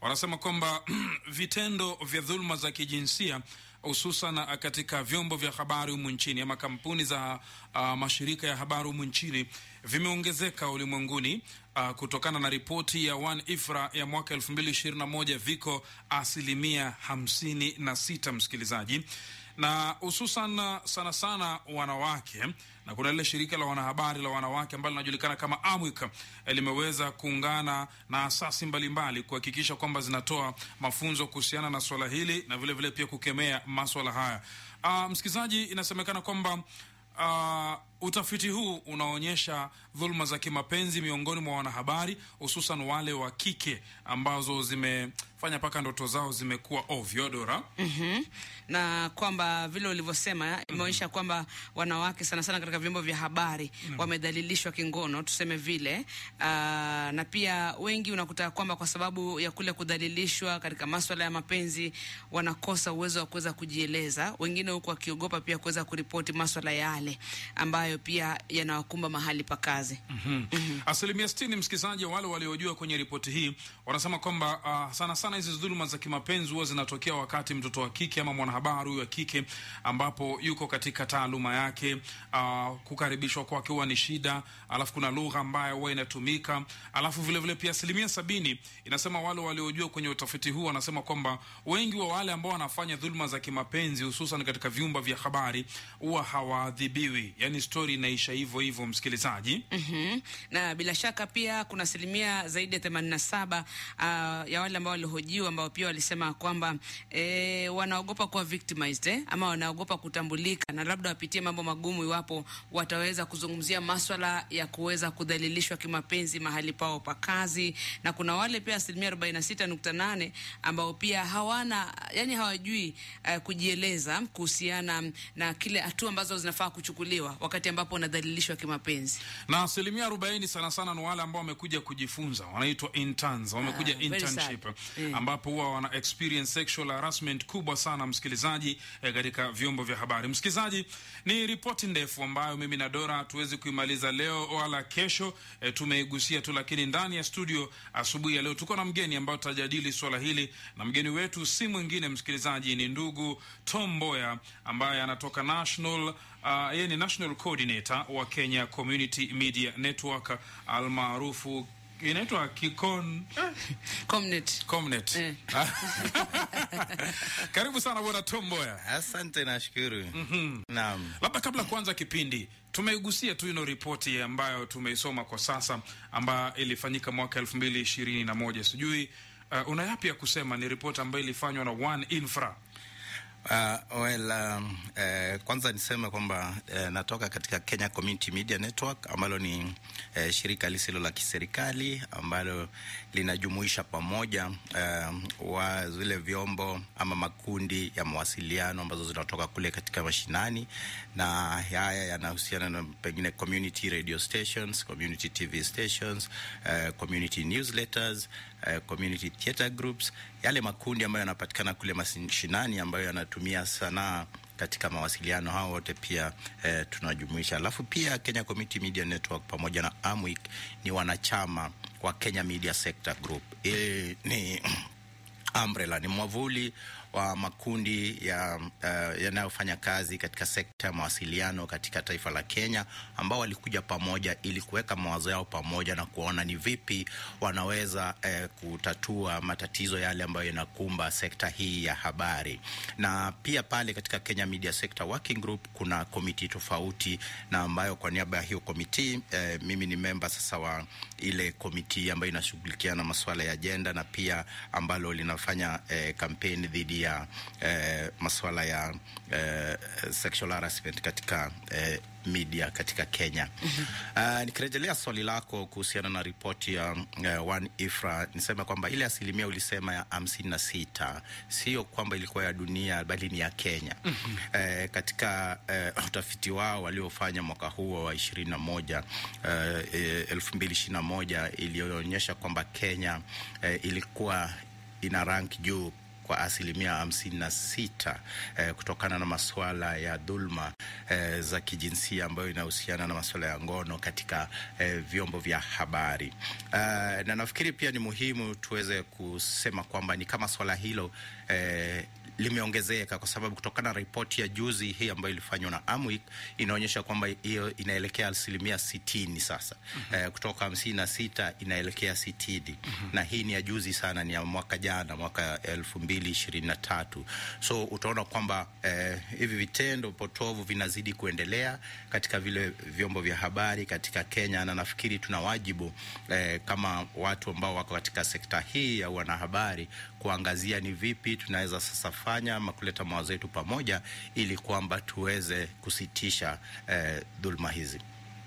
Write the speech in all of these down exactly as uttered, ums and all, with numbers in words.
wanasema kwamba vitendo vya dhulma za kijinsia hususan katika vyombo vya habari humu nchini ama kampuni za uh, mashirika ya habari humu nchini vimeongezeka ulimwenguni uh, kutokana na ripoti ya One Ifra ya mwaka elfu mbili ishirini na moja, viko asilimia hamsini na sita, msikilizaji, na hususan sana sana wanawake. Na kuna lile shirika la wanahabari la wanawake ambalo linajulikana kama Amwika limeweza kuungana na asasi mbalimbali kuhakikisha kwamba zinatoa mafunzo kuhusiana na swala hili na vile vile pia kukemea masuala haya. Uh, msikilizaji, inasemekana kwamba Uh, utafiti huu unaonyesha dhulma za kimapenzi miongoni mwa wanahabari, hususan wale wa kike ambazo zimefanya paka ndoto zao zimekuwa ovyo, Dora. Mhm. Na kwamba vile ulivyosema imeonyesha mm -hmm. kwamba wanawake sana sana katika vyombo vya habari mm -hmm. wamedhalilishwa kingono, tuseme vile. Uh, na pia wengi unakuta kwamba kwa sababu ya kule kudhalilishwa katika masuala ya mapenzi wanakosa uwezo wa kuweza kujieleza, wengine huko wakiogopa pia kuweza kuripoti masuala yale ambayo pia yanawakumba mahali pa kazi. Mhm. Mm mm Asilimia sitini, msikilizaji, wale waliojua kwenye ripoti hii wanasema kwamba uh, sana sana hizi dhuluma za kimapenzi huwa zinatokea wakati mtoto wa kike ama mwanahabari huyu wa kike ambapo yuko katika taaluma yake, uh, kukaribishwa kwake huwa ni shida, alafu kuna lugha ambayo huwa inatumika, alafu vile vile pia asilimia sabini inasema wale waliojua kwenye utafiti huu wanasema kwamba wengi wa wale ambao wanafanya dhuluma za kimapenzi hususan katika vyumba vya habari huwa hawaadhibiwi, yani story inaisha hivyo hivyo, msikilizaji. Mhm. Na bila shaka pia kuna asilimia zaidi ya themanini na saba uh, ya wale ambao walihojiwa ambao pia walisema kwamba e, wanaogopa kuwa victimized eh? ama wanaogopa kutambulika na labda wapitie mambo magumu iwapo wataweza kuzungumzia masuala ya kuweza kudhalilishwa kimapenzi mahali pao pa kazi. Na kuna wale pia asilimia arobaini na sita nukta nane ambao pia hawana, yani hawajui uh, kujieleza kuhusiana na kile hatua ambazo zinafaa kuchukuliwa wakati ambapo unadhalilishwa kimapenzi. Na asilimia arobaini sana sana ni wale ambao wamekuja kujifunza, wanaitwa interns, wamekuja uh, internship yeah. ambapo huwa wana experience sexual harassment kubwa sana, msikilizaji, eh, katika vyombo vya habari. Msikilizaji, ni ripoti ndefu ambayo mimi na Dora tuwezi kuimaliza leo wala kesho, eh, tumeigusia tu, lakini ndani ya studio asubuhi ya leo tuko na mgeni ambao tutajadili swala hili, na mgeni wetu si mwingine, msikilizaji, ni ndugu Tom Mboya ambaye anatoka National uh, yeye ni National Coordinator wa Kenya Community Media Network almaarufu inaitwa Kikon Comnet Comnet. Eh. Karibu sana bwana Tom Mboya. Asante, nashukuru. Mhm. Naam. Labda kabla kwanza kipindi tumeigusia tu ino ripoti ambayo tumeisoma kwa sasa ambayo ilifanyika mwaka elfu mbili ishirini na moja. Sijui uh, una yapi ya kusema? Ni ripoti ambayo ilifanywa na One Infra. Uh, well, um, uh, kwanza niseme kwamba uh, natoka katika Kenya Community Media Network ambalo ni uh, shirika lisilo la kiserikali ambalo linajumuisha pamoja uh, wa zile vyombo ama makundi ya mawasiliano ambazo zinatoka kule katika mashinani, na haya yanahusiana na pengine community radio stations, community T V stations, uh, community newsletters, uh, community theater groups, yale makundi ambayo yanapatikana kule mashinani ambayo yanatumia sanaa katika mawasiliano. Hao wote pia eh, tunajumuisha. Alafu pia Kenya Community Media Network pamoja na Amwik ni wanachama wa Kenya Media Sector Group. E, ni umbrella, ni mwavuli wa makundi ya uh, yanayofanya kazi katika sekta ya mawasiliano katika taifa la Kenya, ambao walikuja pamoja ili kuweka mawazo yao pamoja na kuona ni vipi wanaweza uh, kutatua matatizo yale ambayo yanakumba sekta hii ya habari. Na pia pale katika Kenya Media Sector Working Group kuna komiti tofauti, na ambayo kwa niaba ya hiyo komiti uh, mimi ni member sasa wa ile komiti ambayo inashughulikia na masuala ya agenda, na pia ambalo linafanya uh, kampeni dhidi ya eh, masuala ya eh, sexual harassment katika eh, media katika Kenya. Mm-hmm. Uh, nikirejelea swali lako kuhusiana na ripoti ya uh, One Ifra, nisema kwamba ile asilimia ulisema ya hamsini na sita sio kwamba ilikuwa ya dunia bali ni ya Kenya. Mm-hmm. Uh, katika uh, utafiti wao waliofanya mwaka huo wa ishirini na moja, uh, elfu mbili ishirini na moja, ilionyesha kwamba Kenya uh, ilikuwa ina rank juu kwa asilimia hamsini na sita eh, kutokana na masuala ya dhulma eh, za kijinsia ambayo inahusiana na masuala ya ngono katika eh, vyombo vya habari. Uh, na nafikiri pia ni muhimu tuweze kusema kwamba ni kama swala hilo eh, limeongezeka kwa sababu kutokana na ripoti ya juzi hii ambayo ilifanywa na Amwik inaonyesha kwamba hiyo inaelekea asilimia sitini sasa. Mm-hmm. Eh, kutoka hamsini na sita inaelekea sitini. Mm-hmm. Na hii ni ya juzi sana, ni ya mwaka jana, mwaka elfu mbili ishirini na tatu. So utaona kwamba eh, hivi vitendo potovu vinazidi kuendelea katika vile vyombo vya habari katika Kenya, na nafikiri tuna wajibu eh, kama watu ambao wako katika sekta hii ya wanahabari kuangazia ni vipi tunaweza sasa fanya ama kuleta mawazo yetu pamoja ili kwamba tuweze kusitisha eh, dhulma hizi.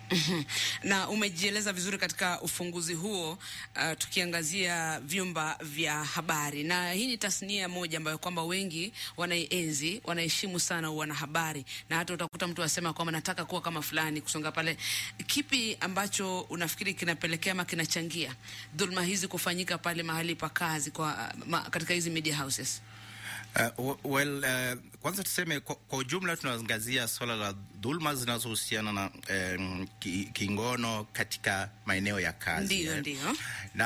Na umejieleza vizuri katika ufunguzi huo, uh, tukiangazia vyumba vya habari, na hii ni tasnia moja ambayo kwamba wengi wanaienzi, wanaheshimu sana wanahabari, na hata utakuta mtu asema kwamba nataka kuwa kama fulani, kusonga pale. Kipi ambacho unafikiri kinapelekea ama kinachangia dhulma hizi kufanyika pale mahali pa kazi kwa uh, ma, katika hizi media houses? Uh, well, uh, kwanza tuseme kwa, kwa ujumla tunaangazia swala la dhulma zinazohusiana na um, ki, kingono katika maeneo ya kazi. Ndio, eh. Ndio. Na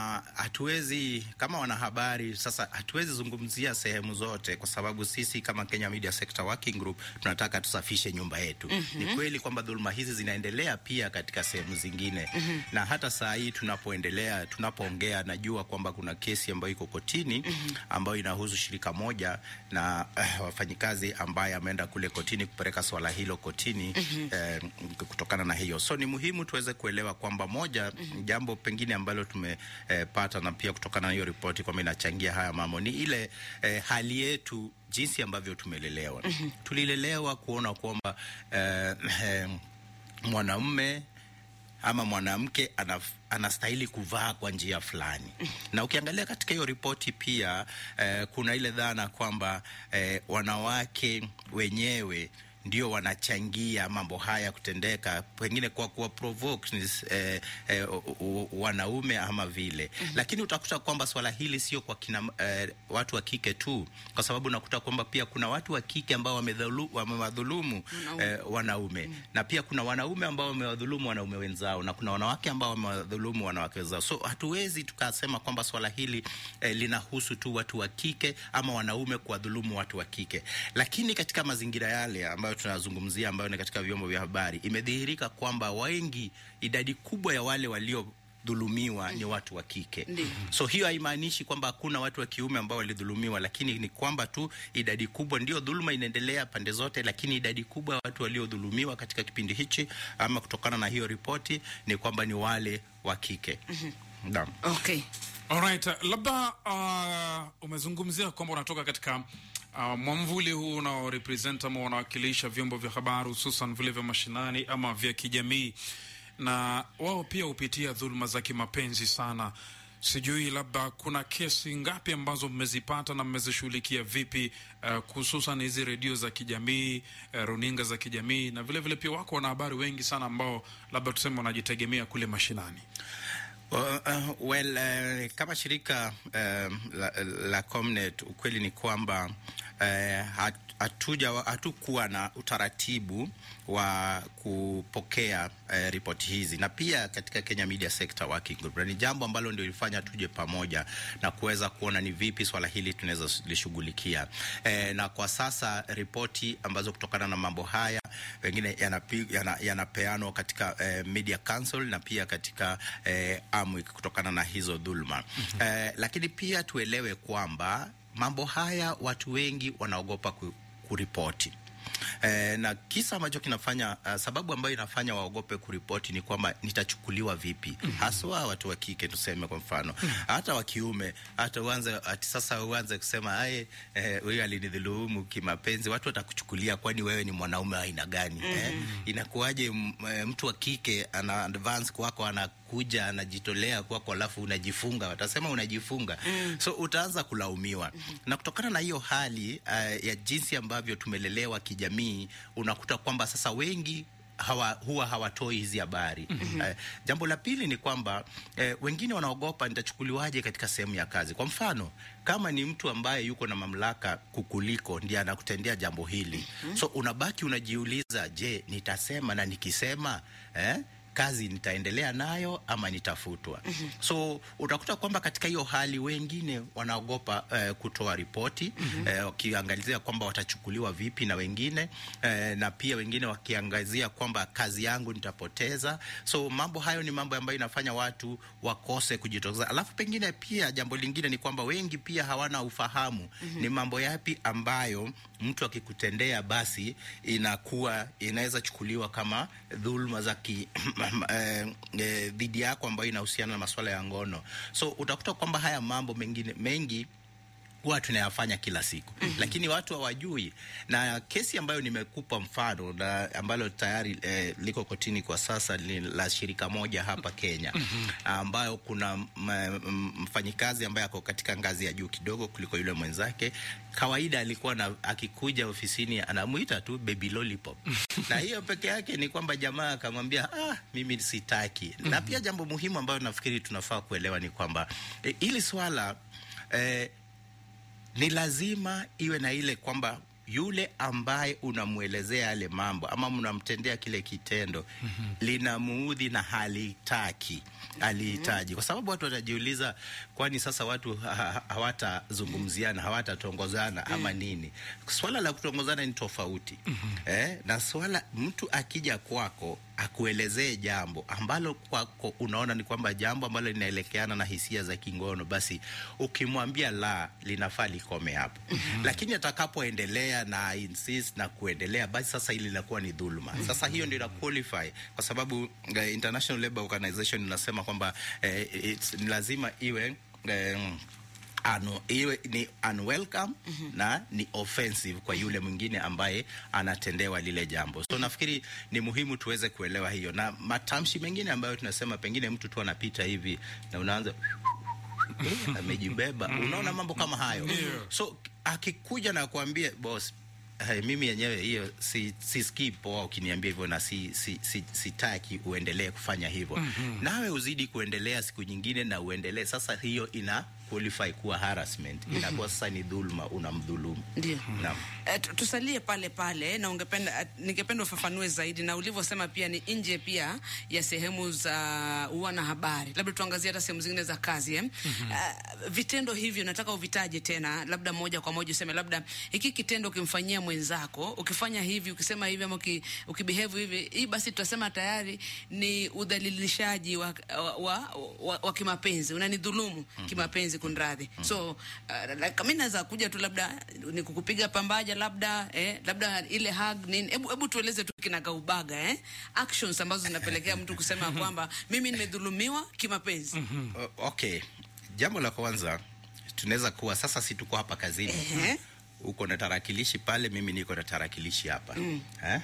hatuwezi kama wanahabari sasa hatuwezi zungumzia sehemu zote kwa sababu sisi kama Kenya Media Sector Working Group tunataka tusafishe nyumba yetu. Mm-hmm. Ni kweli kwamba dhulma hizi zinaendelea pia katika sehemu zingine. Mm-hmm. Na hata saa hii tunapoendelea tunapoongea najua kwamba kuna kesi ambayo iko kotini. Mm-hmm. ambayo inahusu shirika moja na uh, wafanyikazi ambaye ameenda kule kotini kupeleka swala hilo kotini. Mm-hmm. eh, kutokana na hiyo. So ni muhimu tuweze kuelewa kwamba moja, mm-hmm. jambo pengine ambalo tumepata eh, na pia kutokana na hiyo ripoti kwamba inachangia haya mambo ni ile eh, hali yetu jinsi ambavyo tumelelewa. Mm-hmm. Tulilelewa kuona kwamba eh, eh, mwanamume ama mwanamke anaf, anastahili kuvaa kwa njia fulani. Na ukiangalia katika hiyo ripoti pia eh, kuna ile dhana kwamba eh, wanawake wenyewe ndio wanachangia mambo haya kutendeka, pengine kwa kuwa provoke eh, eh, wanaume ama vile. Mm-hmm. Lakini utakuta kwamba swala hili sio kwa kina eh, watu wa kike tu, kwa sababu unakuta kwamba pia kuna watu wa kike ambao wamewadhulumu eh, wanaume. Mm-hmm. Na pia kuna wanaume ambao wamewadhulumu wanaume wenzao, na kuna wanawake ambao wamewadhulumu wanawake wenzao. So hatuwezi tukasema kwamba swala hili eh, linahusu tu watu wa kike ama wanaume kuwadhulumu watu wa kike. Lakini katika mazingira yale ambayo tunazungumzia ambayo ni katika vyombo vya habari imedhihirika kwamba wengi, idadi kubwa ya wale walio dhulumiwa ni watu wa kike. Ndi. So hiyo haimaanishi kwamba hakuna watu wa kiume ambao walidhulumiwa, lakini ni kwamba tu idadi kubwa, ndio dhuluma inaendelea pande zote, lakini idadi kubwa ya watu waliodhulumiwa katika kipindi hichi ama kutokana na hiyo ripoti ni kwamba ni wale wa kike. Mm-hmm. Naam. Okay. Alright, labda uh, umezungumzia kwamba unatoka katika Uh, mwamvuli huu unao represent ama unawakilisha vyombo vya habari hususan vile vya mashinani ama vya kijamii, na wao pia hupitia dhulma za kimapenzi sana. Sijui labda kuna kesi ngapi ambazo mmezipata na mmezishughulikia vipi, uh, hususan hizi redio za kijamii, uh, runinga za kijamii, na vile vile pia wako wanahabari wengi sana ambao labda tuseme wanajitegemea kule mashinani. Uh, uh, well, uh, kama shirika uh, la, la Comnet, ukweli ni kwamba uh, hatuja hatukuwa na utaratibu wa kupokea uh, ripoti hizi, na pia katika Kenya Media Sector Working Group ni jambo ambalo ndio ilifanya tuje pamoja na kuweza kuona ni vipi swala hili tunaweza lishughulikia. Uh, na kwa sasa ripoti ambazo kutokana na mambo haya wengine yanapeanwa yana, yana katika uh, Media Council na pia katika uh, Amwik kutokana na hizo dhulma. Mm-hmm. Uh, lakini pia tuelewe kwamba mambo haya watu wengi wanaogopa ku, kuripoti. Eh, na kisa ambacho kinafanya uh, sababu ambayo inafanya waogope kuripoti ni kwamba nitachukuliwa vipi. Mm-hmm. Haswa watu wa kike tuseme kwa mfano. Mm-hmm. Hata wa kiume, hata uanze ati sasa uanze kusema aye huyu eh, alinidhulumu kimapenzi, watu watakuchukulia kwani wewe ni mwanaume wa aina gani? Mm-hmm. Eh, inakuaje mtu wa kike ana advance kwako, anakuja anajitolea kwako, alafu unajifunga, watasema unajifunga. Mm-hmm. So utaanza kulaumiwa. Mm-hmm. Na kutokana na hiyo hali uh, ya jinsi ambavyo tumelelewa kijamii, unakuta kwamba sasa wengi hawa, huwa hawatoi hizi habari. Mm-hmm. Eh, jambo la pili ni kwamba eh, wengine wanaogopa nitachukuliwaje katika sehemu ya kazi. Kwa mfano, kama ni mtu ambaye yuko na mamlaka kukuliko ndiye anakutendea jambo hili. Mm-hmm. So unabaki unajiuliza, je, nitasema na nikisema eh kazi nitaendelea nayo ama nitafutwa? Mm-hmm. So utakuta kwamba katika hiyo hali wengine wanaogopa eh, kutoa ripoti. Mm-hmm. eh, wakiangalizia kwamba watachukuliwa vipi na wengine eh, na pia wengine wakiangazia kwamba kazi yangu nitapoteza. So mambo hayo ni mambo ambayo inafanya watu wakose kujitokeza. Alafu pengine pia jambo lingine ni kwamba wengi pia hawana ufahamu. Mm-hmm. ni mambo yapi ambayo mtu akikutendea basi inakuwa inaweza chukuliwa kama dhulma za ki dhidi eh, yako ambayo inahusiana na masuala ya ngono. So utakuta kwamba haya mambo mengine mengi huwa tunayafanya kila siku. Mm-hmm. Lakini watu hawajui. Na kesi ambayo nimekupa mfano na ambalo tayari eh, liko kotini kwa sasa ni la shirika moja hapa Kenya. Mm-hmm. ambayo kuna mfanyikazi ambaye ako katika ngazi ya juu kidogo kuliko yule mwenzake. Kawaida alikuwa na, akikuja ofisini anamuita tu baby lollipop. Na hiyo peke yake ni kwamba jamaa akamwambia ah mimi sitaki. Mm-hmm. Na pia jambo muhimu ambayo nafikiri tunafaa kuelewa ni kwamba eh, ili swala eh, ni lazima iwe na ile kwamba yule ambaye unamuelezea yale mambo ama mnamtendea kile kitendo. Mm-hmm. linamuudhi na halitaki alihitaji. Kwa sababu watu watajiuliza, kwani sasa watu ha- hawatazungumziana, hawatatongozana ama nini? Swala la kutongozana ni tofauti. Mm-hmm. eh, na swala mtu akija kwako akuelezee jambo ambalo kwako unaona ni kwamba jambo ambalo linaelekeana na hisia za kingono, basi ukimwambia la, linafaa likome hapo. Mm-hmm. Lakini atakapoendelea na insist na kuendelea, basi sasa hili linakuwa ni dhuluma. Mm-hmm. Sasa hiyo ndio ina qualify kwa sababu uh, International Labour Organization inasema kwamba uh, it's lazima iwe uh, Ano, iwe ni unwelcome. Mm-hmm. na ni offensive kwa yule mwingine ambaye anatendewa lile jambo. So nafikiri ni muhimu tuweze kuelewa hiyo. Na matamshi mengine ambayo tunasema pengine mtu tu anapita hivi na unaanza amejibeba. Unaona mambo kama hayo. Yeah. So akikuja na kuambia boss, hai, mimi yenyewe hiyo si si skip au ukiniambia hivyo na si si si sitaki uendelee kufanya hivyo. Mm-hmm. Nawe uzidi kuendelea siku nyingine na uendelee. Sasa hiyo ina qualify kuwa harassment. Mm-hmm. Inakuwa sasa ni dhulma, unamdhulumu. Ndio. Naam. Uh, tusalie pale pale na ungependa uh, ningependa ufafanue zaidi na ulivyosema pia ni nje pia ya sehemu za uh, uwana habari. Labda tuangazie hata sehemu zingine za kazi eh. Mm-hmm. Uh, vitendo hivi nataka uvitaje tena, labda moja kwa moja useme labda hiki kitendo ukimfanyia mwenzako, ukifanya hivi, ukisema hivi ama ukibehave hivi, hii basi tutasema tayari ni udhalilishaji wa wa, wa, wa, wa kimapenzi, unanidhulumu. Mm-hmm. kimapenzi kunradhi. Mm-hmm. So uh, like, mimi naweza kuja tu labda ni kukupiga pambaja labda eh, labda ile hug nini. Hebu hebu tueleze tu kinagaubaga eh, actions ambazo zinapelekea mtu kusema kwamba mimi nimedhulumiwa kimapenzi. Mm-hmm. uh, okay, jambo la kwanza tunaweza kuwa sasa si tuko hapa kazini. Uh-huh. Uko na tarakilishi pale, mimi niko na tarakilishi hapa. Mm. Eh?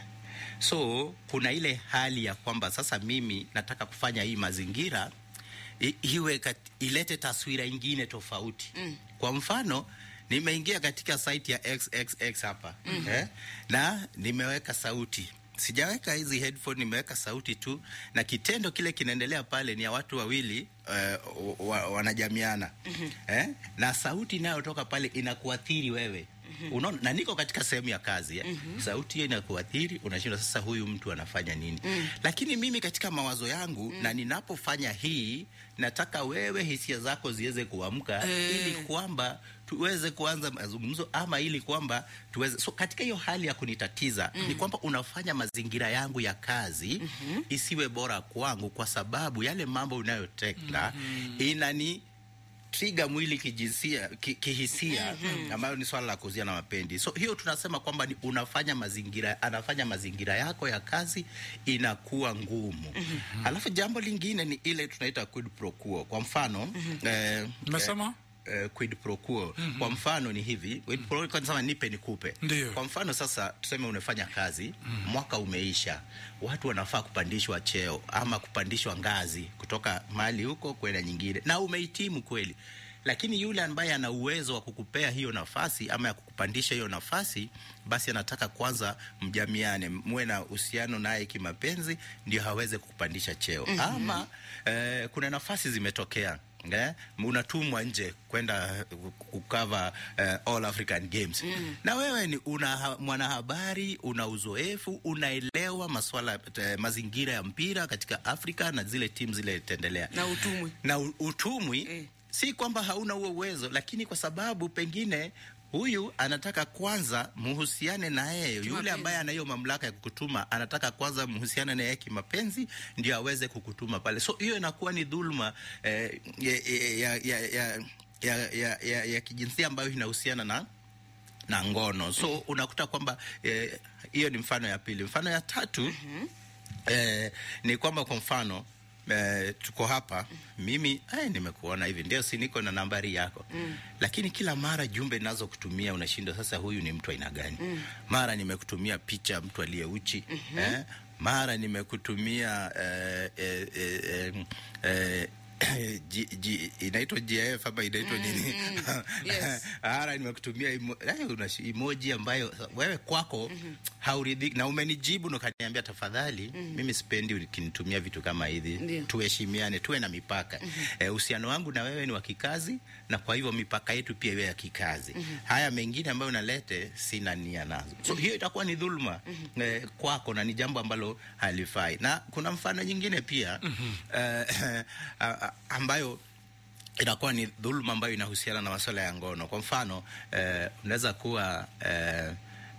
So kuna ile hali ya kwamba sasa mimi nataka kufanya hii mazingira I, iwe kat, ilete taswira ingine tofauti. Mm. Kwa mfano nimeingia katika site ya X X X hapa. Mm. Eh? Na nimeweka sauti. Sijaweka hizi headphone, nimeweka sauti tu na kitendo kile kinaendelea pale ni ya watu wawili uh, wa, wanajamiana. Mm-hmm. Eh? Na sauti inayotoka pale inakuathiri wewe. Mm-hmm. Unaona, na niko katika sehemu ya kazi. Eh? Mm-hmm. Sauti hiyo inakuathiri, unashinda sasa huyu mtu anafanya nini? Mm. Lakini mimi katika mawazo yangu, mm. na ninapofanya hii nataka wewe hisia zako ziweze kuamka. E. ili kwamba tuweze kuanza mazungumzo ama ili kwamba tuweze. So katika hiyo hali ya kunitatiza, mm. ni kwamba unafanya mazingira yangu ya kazi, mm-hmm. isiwe bora kwangu kwa sababu yale mambo unayotenda, mm-hmm. inani trigger mwili kijinsia ki, kihisia, mm-hmm. ambayo ni swala la kuzia na mapendi. So hiyo tunasema kwamba ni unafanya mazingira anafanya mazingira yako ya kazi inakuwa ngumu. Mm-hmm. Alafu jambo lingine ni ile tunaita quid pro quo. Kwa mfano, mm-hmm. eh, Umesema? Uh, quid pro quo. Mm-hmm. Kwa mfano ni hivi, quid pro quo kwanza nipe nikupe. Ndiyo. Kwa mfano sasa tuseme unafanya kazi, mm-hmm. mwaka umeisha, watu wanafaa kupandishwa cheo ama kupandishwa ngazi kutoka mahali huko kwenda nyingine na umehitimu kweli. lakini yule ambaye ana uwezo wa kukupea hiyo nafasi ama ya kukupandisha hiyo nafasi, basi anataka kwanza mjamiane, muwe na uhusiano naye kimapenzi ndio haweze kukupandisha cheo. Mm-hmm. Ama eh, kuna nafasi zimetokea, eh, unatumwa nje kwenda kukava uh, All African Games. Mm. Na wewe ni una mwanahabari, una uzoefu, unaelewa masuala uh, mazingira ya mpira katika Afrika na zile timu zile tendelea. Na utumwi. Na utumwi, eh. Si kwamba hauna huo uwezo, lakini kwa sababu pengine huyu anataka kwanza muhusiane na yeye, yule ambaye ana hiyo mamlaka ya kukutuma anataka kwanza muhusiane na yeye kimapenzi ndio aweze kukutuma pale. So hiyo inakuwa ni dhulma eh, ya, ya, ya, ya, ya, ya, ya, ya kijinsia ambayo inahusiana na na ngono. So mm-hmm. unakuta kwamba hiyo eh, ni mfano ya pili. Mfano ya tatu, mm-hmm. eh, ni kwamba kwa mfano Uh, tuko hapa, mimi eh, nimekuona hivi, ndio si niko na nambari yako. Mm. Lakini kila mara jumbe nazo kutumia unashinda, sasa huyu ni mtu aina gani? Mm. Mara nimekutumia picha mtu aliyeuchi. Mm-hmm. eh, mara nimekutumia eh, eh, eh, eh, G, G, inaitwa G I F ama inaitwa nini? Mm, yes. Ara nimekutumia emo, una emoji ambayo wewe kwako mm-hmm. hauridhiki na umenijibu na kaniambia tafadhali, mm-hmm. mimi sipendi ukinitumia vitu kama hivi. Tuheshimiane, tuwe na mipaka. Uhusiano mm-hmm. e, wangu na wewe ni wa kikazi, na kwa hivyo mipaka yetu pia iwe ya kikazi. Mm-hmm. Haya mengine ambayo unalete sina nia nazo. So mm-hmm. hiyo itakuwa ni dhulma mm-hmm. e, kwako na ni jambo ambalo halifai. Na kuna mfano nyingine pia mm-hmm. uh, uh, ambayo inakuwa ni dhulma ambayo inahusiana na masuala ya ngono. Kwa mfano, eh, unaweza kuwa eh,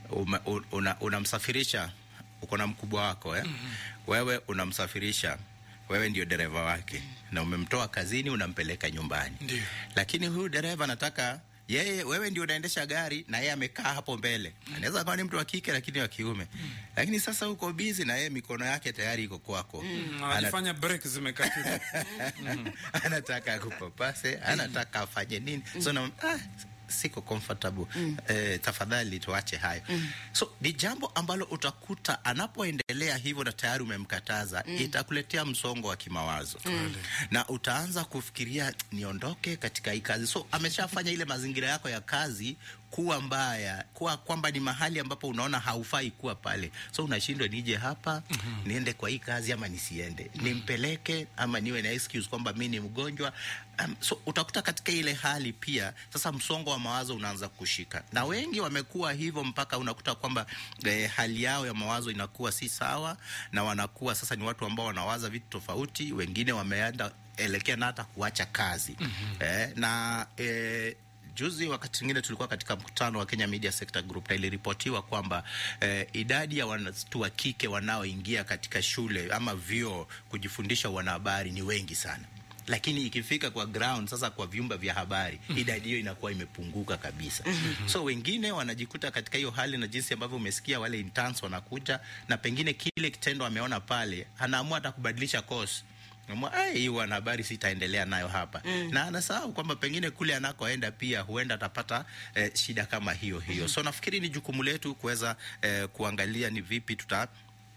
unamsafirisha una uko na mkubwa wako eh? Mm-hmm. Wewe unamsafirisha, wewe ndio dereva wake. Mm-hmm. Na umemtoa kazini unampeleka nyumbani. Ndiyo. Lakini huyu dereva anataka yeye, wewe ndio unaendesha gari na yeye amekaa hapo mbele. Mm. Anaweza kuwa ni mtu wa kike lakini wa kiume. Mm. Lakini sasa uko busy na yeye mikono yake tayari iko kwako. Mm. Anafanya break zimekatika. Mm. Anataka kupapase, anataka afanye nini? Mm. So na ah, siko comfortable. Mm. Eh, tafadhali tuache hayo. Mm. So ni jambo ambalo utakuta anapoendelea hivyo na tayari umemkataza, mm. itakuletea msongo wa kimawazo. Mm. Na utaanza kufikiria niondoke katika hii kazi. So ameshafanya ile mazingira yako ya kazi kuwa mbaya, kuwa kwamba ni mahali ambapo unaona haufai kuwa pale. So unashindwa nije hapa, mm-hmm. niende kwa hii kazi ama nisiende. Mm-hmm. Nimpeleke ama niwe na excuse kwamba mimi ni mgonjwa. Um, so utakuta katika ile hali pia sasa msongo wa mawazo unaanza kushika. Na wengi wamekuwa hivyo mpaka unakuta kwamba eh, hali yao ya mawazo inakuwa si sawa, na wanakuwa sasa ni watu ambao wanawaza vitu tofauti. Wengine wameenda elekea na hata kuacha kazi. Mm-hmm. Eh, na eh, juzi wakati mwingine tulikuwa katika mkutano wa Kenya Media Sector Group, na iliripotiwa kwamba eh, idadi ya watu wa kike wanaoingia katika shule ama vyuo kujifundisha wanahabari ni wengi sana. Lakini ikifika kwa ground sasa kwa vyumba vya habari, mm-hmm. idadi hiyo inakuwa imepunguka kabisa. Mm-hmm. So wengine wanajikuta katika hiyo hali, na jinsi ambavyo umesikia wale interns wanakuja na pengine kile kitendo ameona pale, anaamua hata kubadilisha course. Ai, hii wanahabari sitaendelea nayo hapa. Mm. Na anasahau kwamba pengine kule anakoenda pia huenda atapata eh, shida kama hiyo hiyo. Mm. So nafikiri ni jukumu letu kuweza eh, kuangalia ni vipi tuta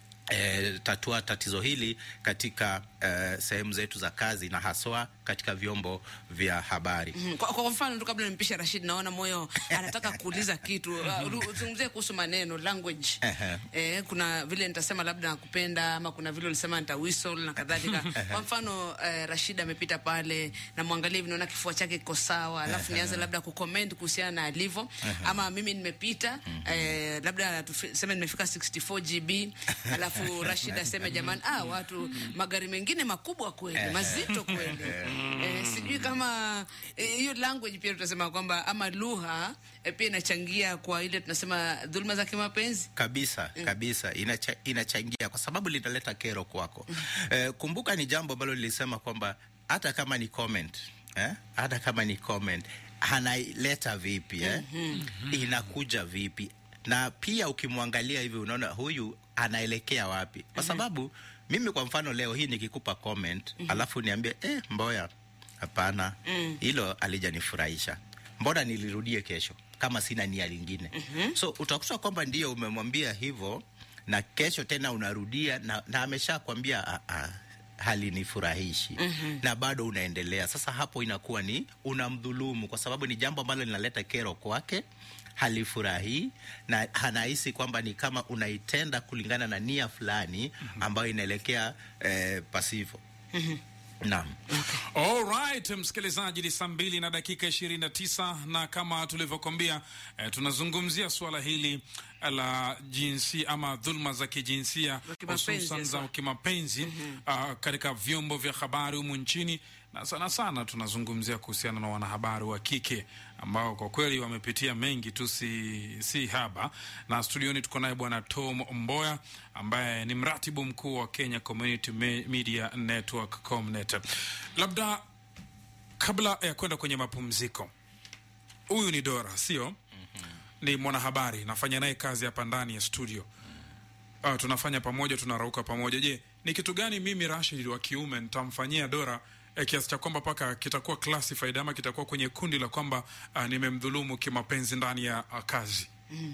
E, tatua tatizo hili katika e, sehemu zetu za kazi na haswa katika vyombo vya habari. Mm-hmm. Kwa, kwa mfano tu kabla nimpisha Rashid, naona moyo anataka kuuliza kitu. Uzungumzie uh, kuhusu maneno language. Uh-huh. Eh, kuna vile nitasema labda nakupenda, ama kuna vile ulisema nita whistle na kadhalika. Kwa mfano uh, Rashid amepita pale na muangalie hivi, naona kifua chake kiko sawa, alafu nianze labda kucomment kuhusiana na alivyo. Uh-huh. Ama mimi nimepita uh-huh. eh, labda tuseme nimefika sixty-four gigabytes alafu Rashid aseme jamani, ah watu magari mengine makubwa kweli, mazito kweli. Eh, sijui kama hiyo eh, language pia tutasema kwamba ama lugha eh, pia inachangia kwa ile tunasema dhulma za kimapenzi. Kabisa, mm. kabisa inacha, inachangia kwa sababu linaleta kero kwako. Mm. Eh, kumbuka ni jambo ambalo lilisema kwamba hata kama ni comment, eh, hata kama ni comment anaileta vipi, eh? Mm-hmm. Inakuja vipi? Na pia ukimwangalia hivi unaona huyu anaelekea wapi. Kwa sababu mm-hmm. mimi kwa mfano leo hii nikikupa comment, mm-hmm. alafu niambie eh Mboya hapana, mm. hilo alijanifurahisha, mbona nilirudie kesho kama sina nia lingine. Mm-hmm. So utakuta kwamba ndio umemwambia hivyo na kesho tena unarudia na, na ameshakwambia a a halinifurahishi mm-hmm. na bado unaendelea. Sasa hapo inakuwa ni unamdhulumu, kwa sababu ni jambo ambalo linaleta kero kwake, halifurahi na hanahisi kwamba ni kama unaitenda kulingana na nia fulani ambayo inaelekea eh, pasivo. Mhm. Naam. All right, msikilizaji, ni saa mbili na dakika ishirini na tisa na kama tulivyokuambia eh, tunazungumzia swala hili la jinsi ama dhulma za kijinsia hususan za kimapenzi mm -hmm. uh, katika vyombo vya habari humu nchini, na sana sana tunazungumzia kuhusiana na wanahabari wa kike ambao kwa kweli wamepitia mengi tu si, si haba. Na studioni tuko naye bwana Tom Mboya ambaye ni mratibu mkuu wa Kenya Community Media Network Comnet. Labda kabla ya kwenda kwenye mapumziko, huyu ni Dora, sio? Mm-hmm. Ni mwanahabari, nafanya naye kazi hapa ndani ya studio. Ah, tunafanya pamoja, tunarauka pamoja. Je, ni kitu gani mimi Rashid wa kiume nitamfanyia Dora eh, kiasi cha kwamba paka kitakuwa classified ama kitakuwa kwenye kundi la kwamba uh, nimemdhulumu kimapenzi ndani ya uh, kazi? Mm.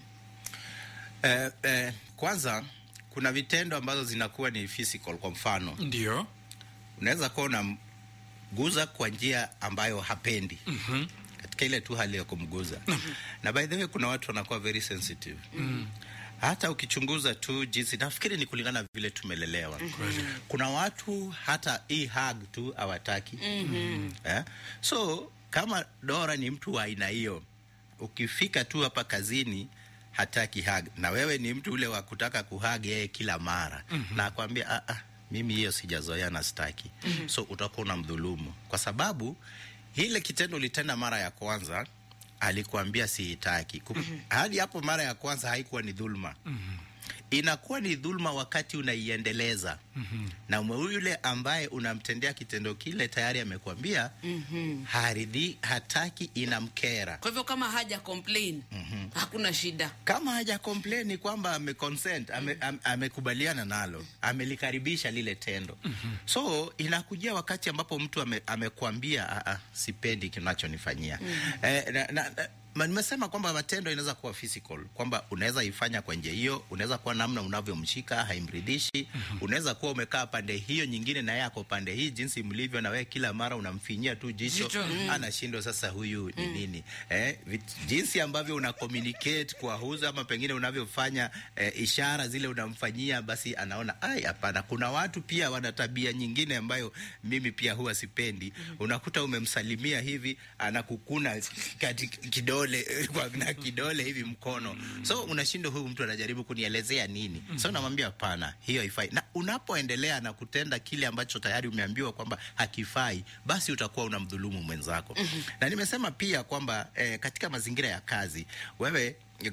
Eh, eh, kwanza kuna vitendo ambazo zinakuwa ni physical. Kwa mfano, ndio unaweza kuwa unamguza kwa njia ambayo hapendi. Mhm. Katika ile tu hali ya kumguza. Mm-hmm. Na by the way kuna watu wanakuwa very sensitive. Mm. Hata ukichunguza tu jinsi, nafikiri ni kulingana vile tumelelewa. Mm-hmm. Kuna watu hata hii hug tu hawataki. Mhm. Eh? So kama Dora ni mtu wa aina hiyo, ukifika tu hapa kazini hataki hug, na wewe ni mtu ule wa kutaka kuhug yeye kila mara, mm-hmm. na akwambia ah ah, mimi hiyo sijazoea na sitaki. Mm-hmm. So utakuwa unamdhulumu, kwa sababu ile kitendo litenda mara ya kwanza alikuambia sihitaki. Mm-hmm. Hadi hapo mara ya kwanza haikuwa ni dhulma. Mm-hmm. Inakuwa ni dhulma wakati unaiendeleza. Mm-hmm. na yule ambaye unamtendea kitendo kile tayari amekwambia Mhm. haridhi, hataki, inamkera. Kwa hivyo kama haja complain, Mhm. hakuna shida. Kama haja complain kwamba ame consent, ame, am, amekubaliana nalo, amelikaribisha lile tendo. Mm-hmm. So inakujia wakati ambapo mtu ame, amekwambia a a sipendi kinachonifanyia. Mm-hmm. eh, na, na, na nimesema kwamba matendo inaweza kuwa physical, kwamba unaweza ifanya kwa njia hiyo, unaweza kuwa namna unavyomshika haimridhishi. Mm-hmm. Unaweza kuwa umekaa pande hiyo nyingine na yeye ako pande hii, jinsi mlivyo, na wewe kila mara unamfinyia tu jicho, jicho. Mm. Anashindwa sasa huyu ni mm. nini. Eh, jinsi ambavyo una communicate kwa huza ama pengine unavyofanya eh, ishara zile unamfanyia, basi anaona ai hapana. Kuna watu pia wana tabia nyingine ambayo mimi pia huwa sipendi. Mm. Unakuta umemsalimia hivi anakukuna kati kidole kwa na kidole hivi mkono. Mm. So unashindwa huyu mtu anajaribu kunielezea nini? Mm. So namwambia hapana, hiyo haifai. Na unapoendelea na kutenda kile ambacho tayari umeambiwa kwamba hakifai, basi utakuwa unamdhulumu mwenzako. Mm-hmm. Na nimesema pia kwamba eh, katika mazingira ya kazi, wewe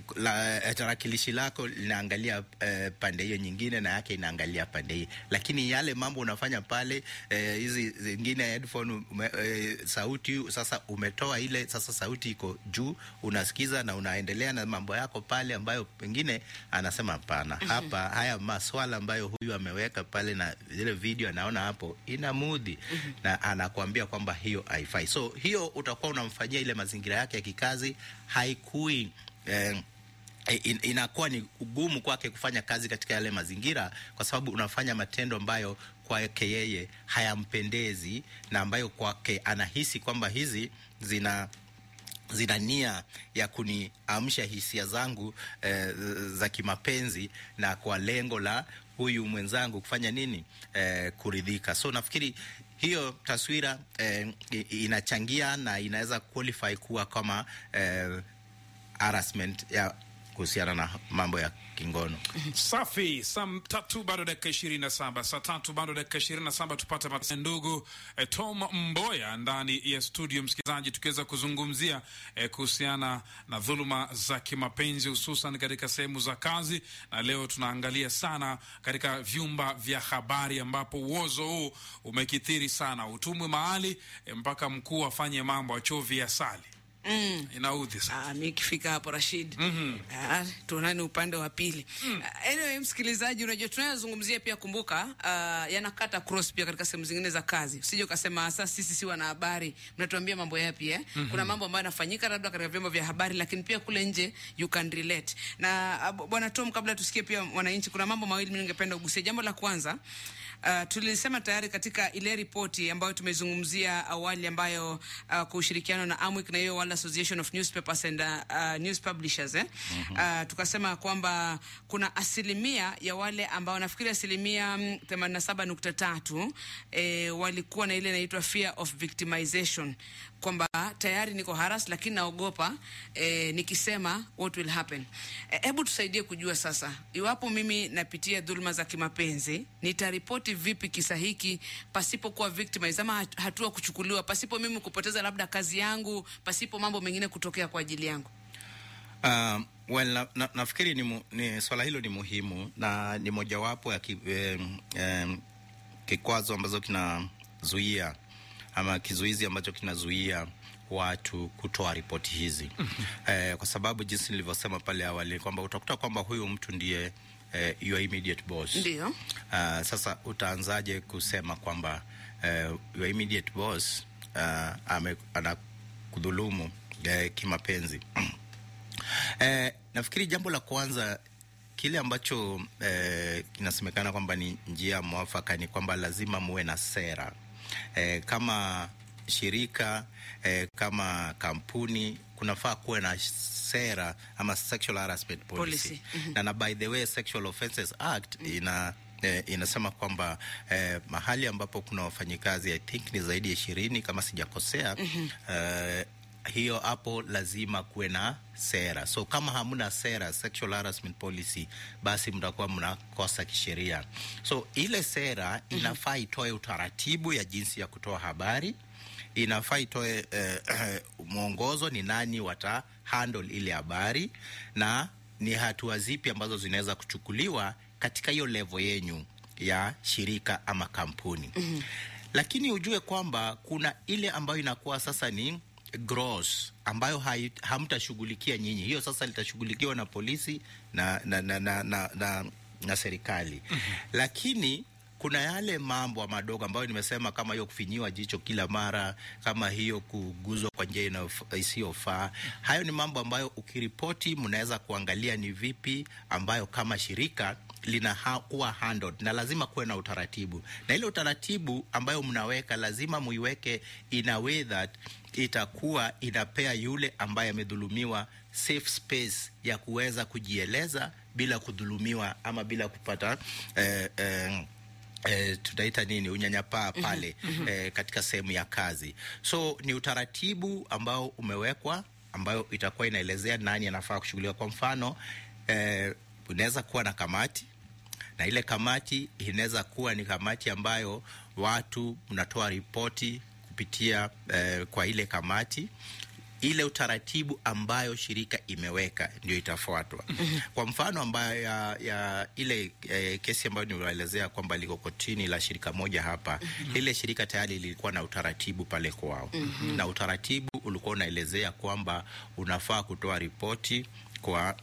la tarakilishi lako linaangalia eh, pande hiyo nyingine na yake inaangalia pande hii, lakini yale mambo unafanya pale hizi eh, zingine headphone ume, eh, sauti sasa umetoa ile, sasa sauti iko juu, unasikiza na unaendelea na mambo yako pale, ambayo pengine anasema hapana. Mm-hmm. Hapa haya maswala ambayo huyu ameweka pale na ile video anaona hapo inamudhi. Mm-hmm. na anakuambia kwamba hiyo haifai. So hiyo utakuwa unamfanyia ile mazingira yake ya kikazi, haikui Eh, in, inakuwa ni ugumu kwake kufanya kazi katika yale mazingira, kwa sababu unafanya matendo ambayo kwake yeye hayampendezi, na ambayo kwake anahisi kwamba hizi zina zina nia ya kuniamsha hisia zangu eh, za kimapenzi, na kwa lengo la huyu mwenzangu kufanya nini, eh, kuridhika. So nafikiri hiyo taswira eh, inachangia na inaweza qualify kuwa kama eh, harassment ya kuhusiana na mambo ya kingono. Safi. Saa tatu bado dakika ishirini na saba. Saa tatu bado dakika ishirini na saba tupate matendo. Ndugu eh, Tom Mboya ndani ya studio, msikilizaji, tukiweza kuzungumzia eh, kuhusiana na dhuluma za kimapenzi hususan katika sehemu za kazi, na leo tunaangalia sana katika vyumba vya habari ambapo uozo huu umekithiri sana. Utumwe mahali eh, mpaka mkuu afanye mambo achovi asali. Mm. Inaudhi sana. Ah, mimi kifika hapo Rashid. Mhm. Ah, tuonane upande wa pili. Mm. Uh, anyway, msikilizaji, unajua tunayozungumzia pia, kumbuka uh, yanakata cross pia katika sehemu zingine za kazi. Usije ukasema sasa sisi si wana habari, mnatuambia mambo yapi eh? Mm-hmm. Kuna mambo ambayo yanafanyika labda katika vyombo vya habari, lakini pia kule nje you can relate. Na uh, bwana Tom, kabla tusikie pia wananchi, kuna mambo mawili mimi ningependa kugusia. Jambo la kwanza, Uh, tulisema tayari katika ile ripoti ambayo tumezungumzia awali, ambayo uh, kwa ushirikiano na Amwic na hiyo World Association of Newspapers and uh, uh, News Publishers eh? Mm-hmm. Uh, tukasema kwamba kuna asilimia ya wale ambao nafikiri asilimia themanini na saba nukta tatu eh, walikuwa na ile inaitwa fear of victimization, kwamba tayari niko harass lakini naogopa eh, nikisema what will happen. Hebu eh, tusaidie kujua sasa, iwapo mimi napitia dhulma za kimapenzi, nitaripoti vipi kisa hiki pasipo kuwa victimized, ama hatua kuchukuliwa pasipo mimi kupoteza labda kazi yangu, pasipo mambo mengine kutokea kwa ajili yangu? Uh, well, na, na, nafikiri ni, ni swala hilo ni muhimu na ni mojawapo ya ki, eh, eh, kikwazo ambazo kinazuia ama kizuizi ambacho kinazuia watu kutoa ripoti hizi. eh, kwa sababu jinsi nilivyosema pale awali kwamba utakuta kwamba huyu mtu ndiye eh, your immediate boss. Ndio. Uh, sasa utaanzaje kusema kwamba uh, your immediate boss uh, ame anakudhulumu uh, kimapenzi? Eh, nafikiri jambo la kwanza kile ambacho eh, kinasemekana kwamba ni njia mwafaka ni kwamba lazima muwe na sera. Eh, kama shirika, eh, kama kampuni, kunafaa kuwe na sera ama sexual harassment policy. Policy. Mm-hmm. Na, na by the way Sexual Offences Act mm-hmm. ina eh, inasema kwamba eh, mahali ambapo kuna wafanyikazi I think ni zaidi ya ishirini kama sijakosea, mm-hmm. eh, hiyo hapo lazima kuwe na sera. So kama hamuna sera, sexual harassment policy, basi mtakuwa mnakosa kisheria. So ile sera inafaa itoe utaratibu ya jinsi ya kutoa habari, inafaa itoe eh, eh, mwongozo ni nani wata handle ile habari na ni hatua zipi ambazo zinaweza kuchukuliwa katika hiyo level yenyu ya shirika ama kampuni. Mm-hmm. Lakini ujue kwamba kuna ile ambayo inakuwa sasa ni gross ambayo hamtashughulikia nyinyi. Hiyo sasa litashughulikiwa na polisi na na na na, na, na, na serikali. Mm-hmm. Lakini kuna yale mambo madogo ambayo nimesema, kama hiyo kufinyiwa jicho kila mara, kama hiyo kuguzwa kwa njia isiyofaa. Hayo ni mambo ambayo ukiripoti mnaweza kuangalia ni vipi ambayo kama shirika linakuwa handled, na lazima kuwe na utaratibu. Na ile utaratibu ambayo mnaweka lazima muiweke in a way that itakuwa inapea yule ambaye amedhulumiwa safe space ya kuweza kujieleza bila kudhulumiwa ama bila kupata eh, eh, Eh, tutaita nini unyanyapaa pale. Mm-hmm. eh, katika sehemu ya kazi. So ni utaratibu ambao umewekwa ambayo itakuwa inaelezea nani anafaa kushughuliwa. Kwa mfano eh, unaweza kuwa na kamati, na ile kamati inaweza kuwa ni kamati ambayo watu mnatoa ripoti kupitia eh, kwa ile kamati. Ile utaratibu ambayo shirika imeweka ndio itafuatwa. Mm-hmm. Kwa mfano ambayo ya, ya ile e, kesi ambayo niwaelezea kwamba liko kotini la shirika moja hapa. Mm-hmm. Ile shirika tayari lilikuwa na utaratibu pale kwao. Mm-hmm. Na utaratibu ulikuwa unaelezea kwamba unafaa kutoa ripoti kwa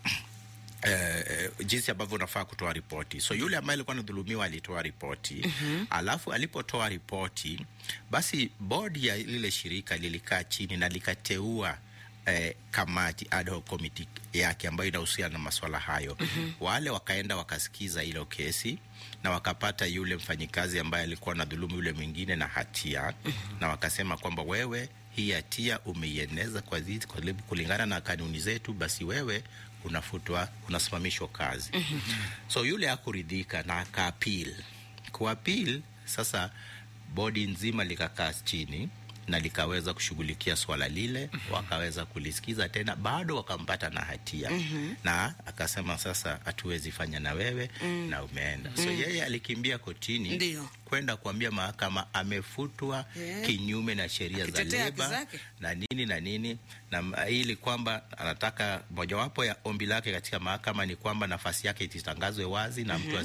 Uh, jinsi ambavyo unafaa kutoa ripoti. So yule ambaye alikuwa anadhulumiwa alitoa ripoti. Mm-hmm. Alafu alipotoa ripoti, basi bodi ya lile shirika lilikaa chini na likateua eh, kamati ad hoc committee yake ambayo inahusiana na masuala hayo. Mm-hmm. Wale wakaenda wakasikiza ile kesi na wakapata yule mfanyikazi ambaye alikuwa anadhulumu yule mwingine na hatia. Mm-hmm. Na wakasema kwamba wewe hii hatia umeieneza kwa zizi kulingana na kanuni zetu, basi wewe unafutwa, unasimamishwa kazi. Mm-hmm. So yule hakuridhika na akaapil. Kuapil, sasa bodi nzima likakaa chini na likaweza kushughulikia swala lile. Mm-hmm. Wakaweza kulisikiza tena, bado wakampata na hatia. Mm-hmm. Na akasema sasa hatuwezi fanya na wewe. Mm-hmm. Na umeenda. Mm-hmm. So yeye alikimbia kotini. Ndiyo. Kwenda kuambia mahakama amefutwa. Yeah. Kinyume na sheria za leba na nini na nini, na ili kwamba anataka mojawapo ya ombi lake katika mahakama ni kwamba nafasi yake ititangazwe wazi na. Mm-hmm. Mtu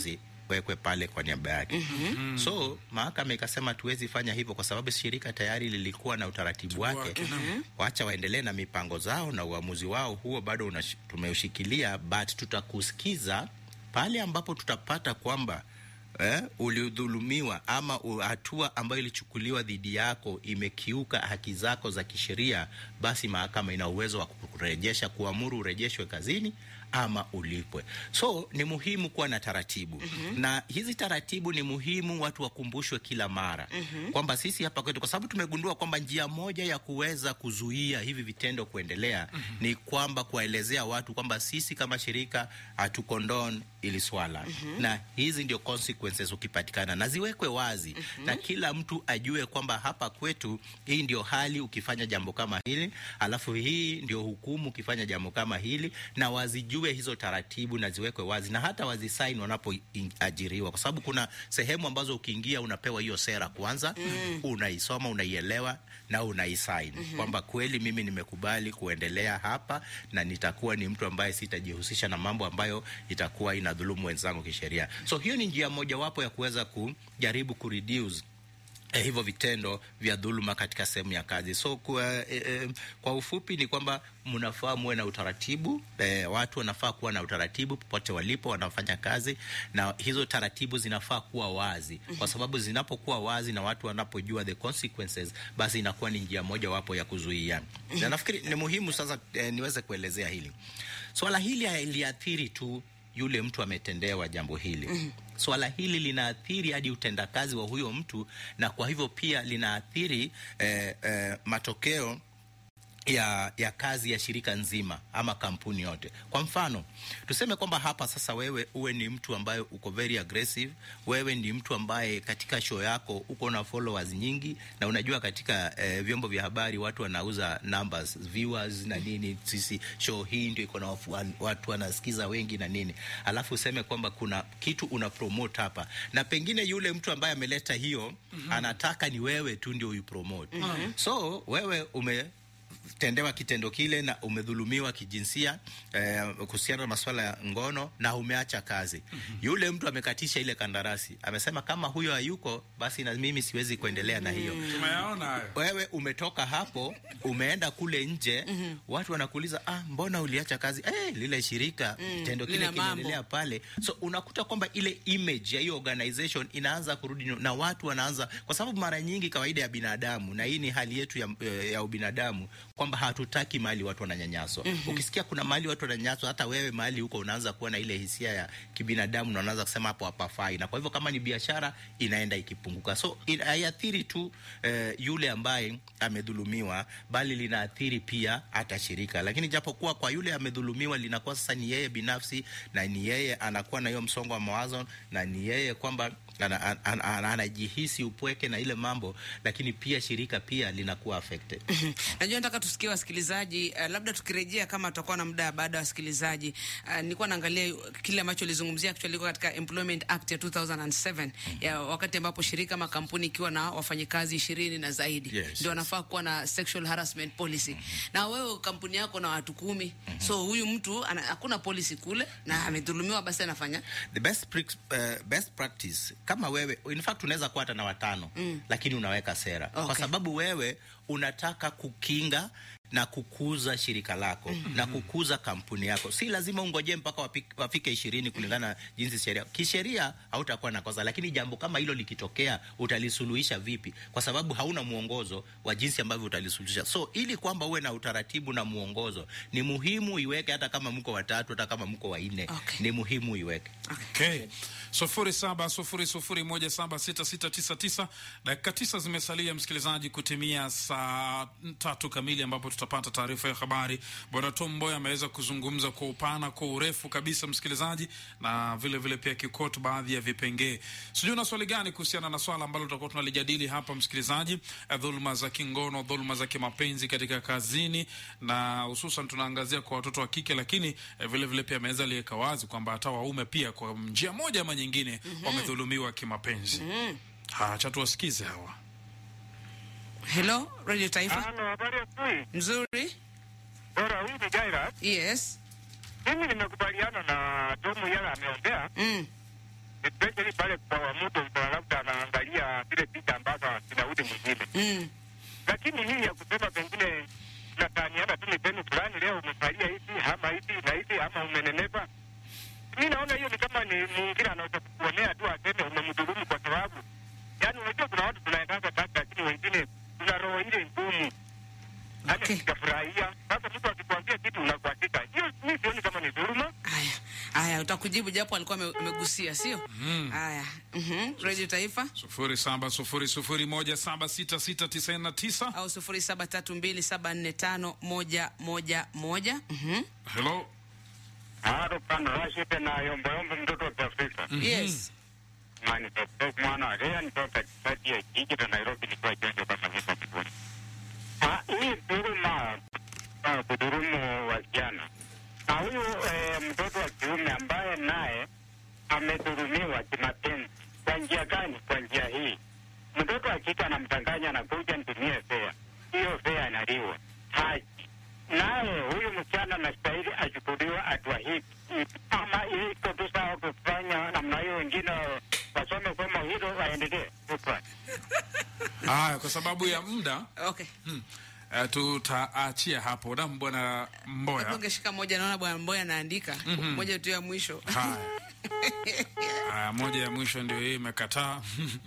wekwe pale kwa niaba yake. Mm-hmm. So mahakama ikasema tuwezi fanya hivyo kwa sababu shirika tayari lilikuwa na utaratibu wake. Mm-hmm. Wacha waendelee na mipango zao na uamuzi wao huo bado tumeushikilia, but tutakusikiza pale ambapo tutapata kwamba Eh, ulidhulumiwa ama hatua ambayo ilichukuliwa dhidi yako imekiuka haki zako za kisheria, basi mahakama ina uwezo wa kurejesha, kuamuru urejeshwe kazini ama ulipwe. So ni muhimu kuwa na taratibu. Mm-hmm. Na hizi taratibu ni muhimu watu wakumbushwe kila mara. Mm-hmm. Kwamba sisi hapa kwetu, kwa sababu tumegundua kwamba njia moja ya kuweza kuzuia hivi vitendo kuendelea, mm-hmm, ni kwamba kuwaelezea watu kwamba sisi kama shirika hatukondone ili swala. Mm-hmm. Na hizi ndio consequences ukipatikana, na ziwekwe wazi. Mm-hmm. Na kila mtu ajue kwamba hapa kwetu hii ndio hali ukifanya jambo kama hili, alafu hii ndio hukumu ukifanya jambo kama hili, na wazijue hizo taratibu na ziwekwe wazi, na hata wazisign wanapoajiriwa, kwa sababu kuna sehemu ambazo ukiingia unapewa hiyo sera kwanza. Mm-hmm. Unaisoma, unaielewa na unaisign. Mm-hmm. Kwamba kweli mimi nimekubali kuendelea hapa na nitakuwa ni mtu ambaye sitajihusisha na mambo ambayo itakuwa inadhulumu wenzangu kisheria. So hiyo ni njia moja wapo ya kuweza kujaribu kureduce Eh, hivyo vitendo vya dhuluma katika sehemu ya kazi. So kwa, eh, eh, kwa ufupi ni kwamba mnafaa muwe na utaratibu. Eh, watu wanafaa kuwa na utaratibu popote walipo wanafanya kazi, na hizo taratibu zinafaa kuwa wazi. Kwa sababu zinapokuwa wazi na watu wanapojua the consequences, basi inakuwa ni njia moja wapo ya kuzuia. Na nafikiri ni muhimu sasa eh, niweze kuelezea hili. Swala hili haliathiri tu yule mtu ametendewa jambo hili. Mm-hmm. Swala hili linaathiri hadi utendakazi wa huyo mtu, na kwa hivyo pia linaathiri eh, eh, matokeo ya ya kazi ya shirika nzima ama kampuni yote. Kwa mfano, tuseme kwamba hapa sasa wewe uwe ni mtu ambaye uko very aggressive, wewe ni mtu ambaye katika show yako uko na followers nyingi, na unajua katika eh, vyombo vya habari watu wanauza numbers, viewers na nini, sisi show hii ndio iko na watu wanasikiza wengi na nini. Alafu useme kwamba kuna kitu una promote hapa, na pengine yule mtu ambaye ameleta hiyo, mm-hmm, anataka ni wewe tu ndio uipromote. Mm-hmm. So wewe ume tendewa kitendo kile na umedhulumiwa kijinsia eh, kuhusiana na masuala ya ngono na umeacha kazi. Mm-hmm. Yule mtu amekatisha ile kandarasi, amesema kama huyo hayuko basi na mimi siwezi kuendelea na hiyo. Tumeyaona hayo. Wewe umetoka hapo, umeenda kule nje. Mm-hmm. Watu wanakuuliza, ah, mbona uliacha kazi? Eh, lile shirika mm, kitendo kile kinaendelea pale. So unakuta kwamba ile image ya hiyo organization inaanza kurudi, na watu wanaanza, kwa sababu mara nyingi kawaida ya binadamu, na hii ni hali yetu ya, ya ubinadamu, kwamba hatutaki mahali watu wananyanyaswa. Mm-hmm. Ukisikia kuna mahali watu wananyanyaswa, hata wewe mahali huko unaanza kuwa na ile hisia ya kibinadamu na unaanza kusema hapo hapafai. Na kwa hivyo kama ni biashara inaenda ikipunguka. So haiathiri tu eh, yule ambaye amedhulumiwa, bali linaathiri pia hata shirika. Lakini japokuwa kwa yule amedhulumiwa linakuwa sasa ni yeye binafsi, na ni yeye anakuwa na hiyo msongo wa mawazo, na ni yeye kwamba anajihisi upweke na ile mambo, lakini pia shirika pia linakuwa affected. Najua nataka tusikie wasikilizaji, uh, labda tukirejea kama tutakuwa na muda baada ya wasikilizaji. Uh, nilikuwa naangalia kile ambacho lizungumzia actually liko katika Employment Act ya two thousand seven. Mm-hmm. Ya wakati ambapo shirika ama kampuni ikiwa na wafanyikazi ishirini na zaidi, yes, ndio wanafaa kuwa na sexual harassment policy. Mm-hmm. Na wewe kampuni yako na watu kumi. Mm-hmm. So huyu mtu hakuna policy kule na amedhulumiwa, basi anafanya the best uh, best practice. Kama wewe, in fact unaweza kuwa hata na watano, mm, lakini unaweka sera. Okay. Kwa sababu wewe unataka kukinga na kukuza shirika lako, mm-hmm, na kukuza kampuni yako. Si lazima ungoje mpaka wafike, wafike ishirini kulingana na jinsi sheria. Kisheria hautakuwa na kosa, lakini jambo kama hilo likitokea utalisuluhisha vipi? Kwa sababu hauna muongozo wa jinsi ambavyo utalisuluhisha. So ili kwamba uwe na utaratibu na muongozo, ni muhimu iweke, hata kama mko watatu, hata kama mko wanne. Okay. Ni muhimu iweke. Okay. Sufuri saba sufuri sufuri moja saba sita sita tisa tisa. Dakika tisa zimesalia msikilizaji kutimia saa tatu kamili ambapo tutapata taarifa ya habari. Bwana Tom Mboya ameweza kuzungumza kwa upana, kwa urefu kabisa msikilizaji, na vile vile pia kikoto baadhi ya vipengee. Sijui na swali gani kuhusiana na swala ambalo tutakuwa tunalijadili hapa msikilizaji, dhuluma za kingono, dhuluma za kimapenzi katika kazini, na hususan tunaangazia kwa watoto wa kike, lakini vile vile pia ameweza liweka wazi kwamba hata waume pia kwa njia moja ama nyingine, mm-hmm, wamedhulumiwa kimapenzi. Mm-hmm. Ha, acha tuwasikize hawa. Hello, Radio Taifa. Hello, habari ya asubuhi. Nzuri. Bora, huyu ni Jairat. Yes. Mimi nimekubaliana na Tomu yala ameongea. Mm. especially pale kwa mtu labda anaangalia zile picha ambazo zinarudi mwingine. Mm. Lakini hii ya kusema pengine nataniana tu ni peni fulani leo umefalia hivi ama hivi na hivi ama umenenepa. Mimi naona hiyo ni kama ni mwingine anaweza kuonea tu aseme umemdhulumu kwa sababu yaani unajua kuna watu tunaendanga tatu lakini wengine tuna roho ile ngumu. Okay. Nikafurahia. Sasa mtu akikwambia kitu unakuandika. Hiyo mimi sioni kama ni dhuluma. Haya. Haya, utakujibu japo alikuwa amegusia, sio? Haya. Mhm. Radio Taifa sufuri saba sufuri sufuri moja saba sita sita tisa na tisa au sufuri saba tatu mbili saba nne tano moja moja moja. Mhm. Hello. Haro pana Rashid na yombo yombo mtoto wa Afrika. Yes. Mani kwa mwana leo ni kwa kati ya jiji la Nairobi ni kwa jengo kama hivi kwa. Ah, hii dhuluma ah kudhulumu wasichana. Na huyu eh, mtoto wa kiume ambaye naye amedhulumiwa kimapenzi. Kwa njia gani? Kwa njia hii. Mtoto wa kike anamtanganya na kuja nitumie fea. Hiyo fea inaliwa. Haji. Naye huyu msichana anastahili achukuliwe hatua hii. Ama iko tu sawa kufanya namna hiyo, wengine wasome somo hilo waendelee. Ah, kwa sababu ya muda. Okay. Hmm. Uh, tutaachia hapo na bwana Mboya. Ungeshika moja, naona bwana Mboya anaandika. Mm-hmm. Moja tu ya mwisho. Haya. Haya, moja ya mwisho ndio hii imekataa.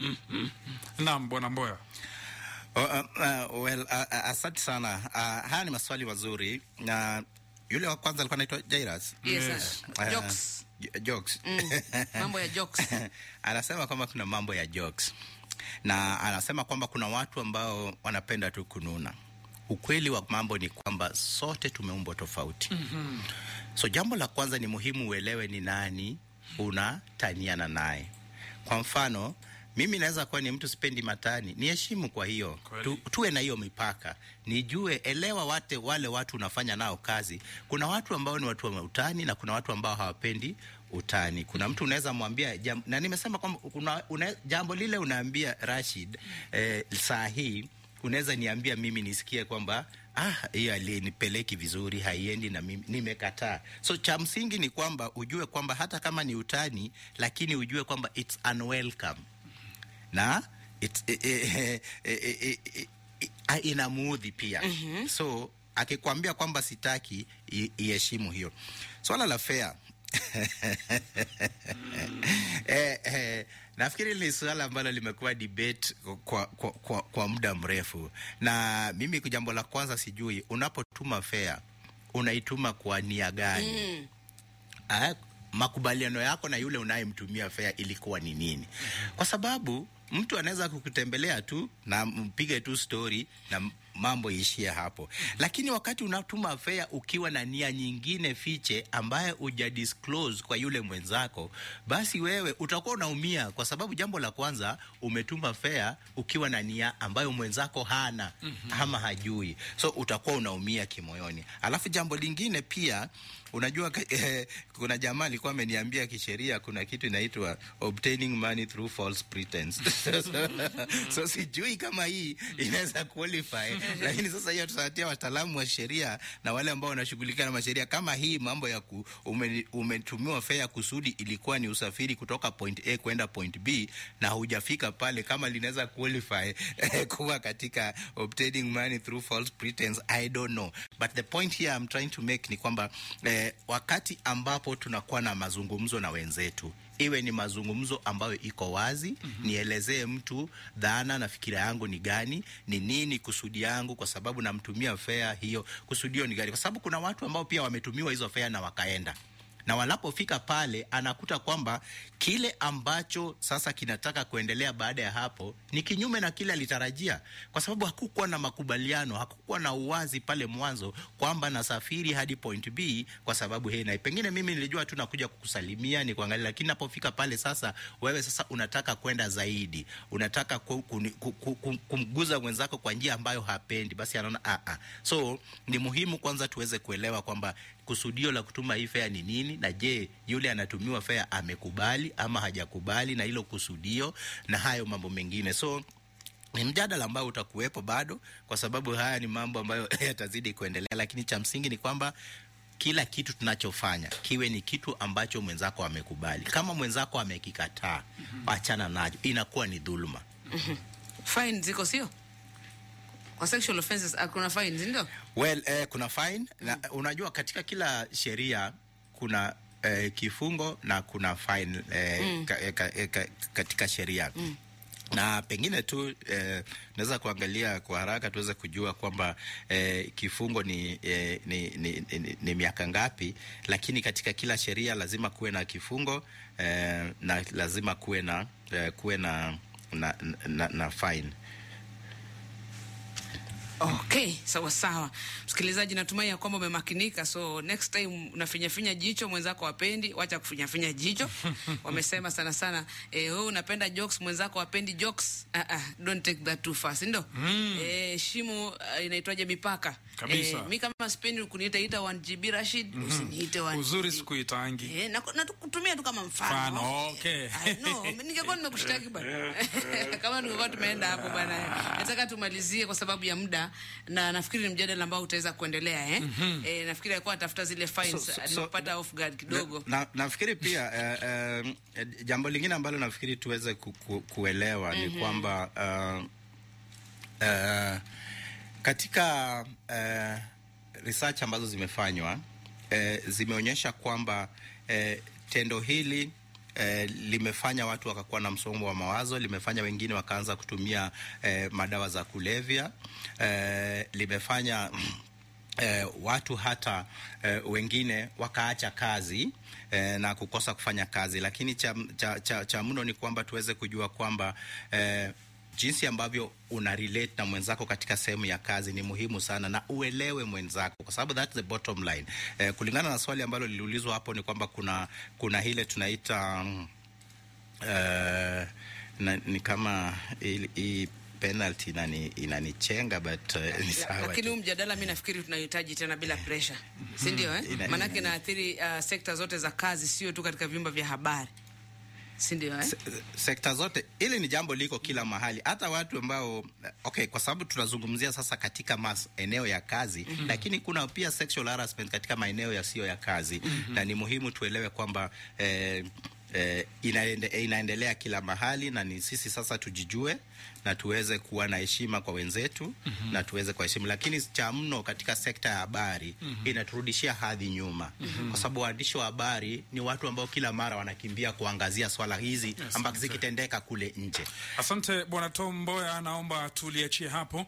Naam bwana Mboya. Uh, uh, well, uh, uh, asante sana. Uh, haya ni maswali mazuri. Na uh, yule wa kwanza alikuwa anaitwa Jairus. Yes, yes. Uh, jokes. Uh, jokes. Mm. Mambo ya jokes. Anasema kwamba kuna mambo ya jokes. Na anasema kwamba kuna watu ambao wanapenda tu kununa. Ukweli wa mambo ni kwamba sote tumeumbwa tofauti. Mm-hmm. So jambo la kwanza ni muhimu uelewe ni nani unataniana naye. Kwa mfano, mimi naweza kuwa ni mtu sipendi matani, niheshimu kwa hiyo. Tu, tuwe na hiyo mipaka. Nijue, elewa wate wale watu unafanya nao kazi. Kuna watu ambao ni watu wa utani na kuna watu ambao hawapendi utani. Kuna mtu unaweza mwambia jam, na nimesema kwamba kuna una, jambo lile unaambia Rashid eh, saa hii unaweza niambia mimi nisikie kwamba ah, hii alinipeleki vizuri, haiendi na mimi nimekataa. So cha msingi ni kwamba ujue kwamba hata kama ni utani, lakini ujue kwamba it's unwelcome. Na it's eh, eh, eh, eh, eh, eh, inamuudhi pia. Mm-hmm. So akikwambia kwamba sitaki, iheshimu hiyo. Swala la fair. eh, eh, nafikiri ni swala ambalo limekuwa debate kwa, kwa, kwa, kwa muda mrefu. Na mimi jambo la kwanza sijui, unapotuma fair unaituma kwa nia gani? Mm. Ah, makubaliano yako na yule unayemtumia fair ilikuwa ni nini? Kwa sababu mtu anaweza kukutembelea tu na mpige tu story na mambo ishia hapo. Lakini wakati unatuma fare ukiwa na nia nyingine fiche ambaye uja disclose kwa yule mwenzako, basi wewe utakuwa unaumia, kwa sababu jambo la kwanza umetuma fare ukiwa na nia ambayo mwenzako hana. Mm-hmm. Ama hajui. So utakuwa unaumia kimoyoni. Alafu jambo lingine pia, unajua eh, kuna jamaa alikuwa ameniambia kisheria kuna kitu inaitwa obtaining money through false pretense. So sijui kama hii inaweza qualify. Lakini sasa hiyo tutatia wataalamu wa sheria na wale ambao wanashughulika na masheria, kama hii mambo ya ku, ume, umetumiwa fare kusudi ilikuwa ni usafiri kutoka point A kwenda point B na hujafika pale, kama linaweza qualify kuwa katika obtaining money through false pretense, I don't know. But the point here I'm trying to make ni kwamba eh, wakati ambapo tunakuwa na mazungumzo na wenzetu, iwe ni mazungumzo ambayo iko wazi. Mm-hmm. Nielezee mtu dhana na fikira yangu ni gani, ni nini kusudi yangu, kwa sababu namtumia fare hiyo, kusudio ni gani. Kwa sababu kuna watu ambao pia wametumiwa hizo fare na wakaenda, na wanapofika pale anakuta kwamba kile ambacho sasa kinataka kuendelea baada ya hapo ni kinyume na kile alitarajia, kwa sababu hakukuwa na makubaliano, hakukuwa na uwazi pale mwanzo kwamba nasafiri hadi point B kwa sababu hei, na pengine mimi nilijua tu nakuja kukusalimia ni kuangalia, lakini napofika pale sasa wewe sasa unataka kwenda zaidi, unataka ku, ku, ku, ku, ku, kumguza mwenzako kwa njia ambayo hapendi, basi anaona a a. So ni muhimu kwanza tuweze kuelewa kwamba kusudio la kutuma hii fare ni nini, na je, yule anatumiwa fare amekubali ama hajakubali na hilo kusudio, na hayo mambo mengine. So ni mjadala ambao utakuwepo bado, kwa sababu haya ni mambo ambayo yatazidi kuendelea, lakini cha msingi ni kwamba kila kitu tunachofanya kiwe ni kitu ambacho mwenzako amekubali. Kama mwenzako amekikataa, achana nacho, inakuwa ni dhuluma. Mm-hmm. Fine ziko sio? Kwa sexual offenses kuna fines ndio? Well, eh, kuna fine na unajua katika kila sheria kuna eh, kifungo na kuna fine eh, mm. ka, ka, ka, katika sheria. Mm. Na pengine tu eh, naweza kuangalia kwa haraka tuweze kujua kwamba eh, kifungo ni, eh, ni, ni, ni, ni miaka ngapi, lakini katika kila sheria lazima kuwe na kifungo eh, na lazima kuwe na eh, kuwe na na, na, na fine. Okay, sawa sawa. Msikilizaji, natumai ya kwamba umemakinika. So next time unafinya finya jicho mwenzako wapendi, wacha kufinya finya jicho. Wamesema sana sana eh, wewe unapenda jokes mwenzako wapendi jokes. Ah uh, ah, uh, don't take that too fast, ndio? Mm. Eh, shimo uh, inaitwaje mipaka. Kabisa. Eh, mimi kama sipendi kuniita ita one G B Rashid, mm-hmm. usiniite one. Uzuri siku itangi. Eh, na natukutumia tu kama mfano. Mfano, okay. I know, ningekuwa nimekushtaki bana. Kama ningekuwa tumeenda hapo bana. Nataka tumalizie kwa sababu ya muda. Na nafikiri ni mjadala ambao utaweza kuendelea eh. Mm-hmm. Eh, nafikiri alikuwa atafuta zile fines so, so, alipata so, off guard kidogo. Na, nafikiri pia eh, eh, jambo lingine ambalo nafikiri tuweze ku, ku, kuelewa mm-hmm. ni kwamba uh, uh, katika uh, research ambazo zimefanywa uh, zimeonyesha kwamba uh, tendo hili Eh, limefanya watu wakakuwa na msongo wa mawazo, limefanya wengine wakaanza kutumia eh, madawa za kulevya, eh, limefanya eh, watu hata eh, wengine wakaacha kazi eh, na kukosa kufanya kazi. Lakini cha, cha, cha, cha mno ni kwamba tuweze kujua kwamba eh, jinsi ambavyo una relate na mwenzako katika sehemu ya kazi ni muhimu sana, na uelewe mwenzako, kwa sababu that's the bottom line. Eh, kulingana na swali ambalo liliulizwa hapo ni kwamba kuna kuna ile tunaita uh, na, ni kama hii penalty inani inanichenga but uh, ni sawa. Lakini mjadala mimi nafikiri tunahitaji tena bila pressure. Si ndio eh? Maana yake inaathiri uh, sekta zote za kazi, sio tu katika vyumba vya habari. Sindio, eh? Se, sekta zote. Ili ni jambo liko kila mahali. Hata watu ambao okay, kwa sababu tunazungumzia sasa katika mas, eneo ya kazi, mm-hmm. lakini kuna pia sexual harassment katika maeneo yasiyo ya kazi, mm-hmm. na ni muhimu tuelewe kwamba eh, eh, inaende, inaendelea kila mahali, na ni sisi sasa tujijue na tuweze kuwa na heshima kwa wenzetu, mm-hmm. na tuweze kwa heshima. Lakini cha mno katika sekta ya habari, mm-hmm. inaturudishia hadhi nyuma, mm-hmm. kwa sababu waandishi wa habari ni watu ambao kila mara wanakimbia kuangazia swala hizi, yes, ambazo zikitendeka kule nje. Asante Bwana Tom Mboya, naomba tuliachie hapo.